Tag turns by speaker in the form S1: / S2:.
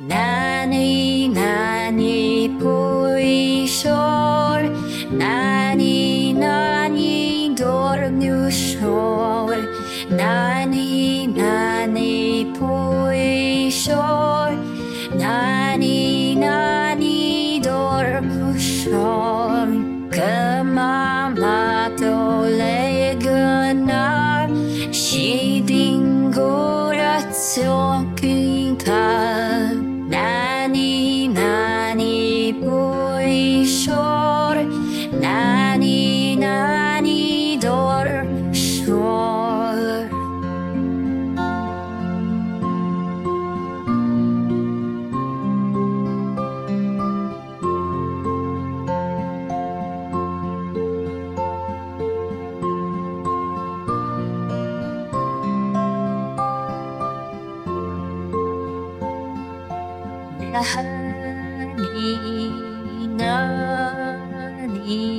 S1: Nani nani puisol, nani nani dormusol, nani nani puisol, nani nani dormusol. Kemamatolegenar, shidinguratsokintar. Nani nani puisor, nani nani dorsor. Nani nani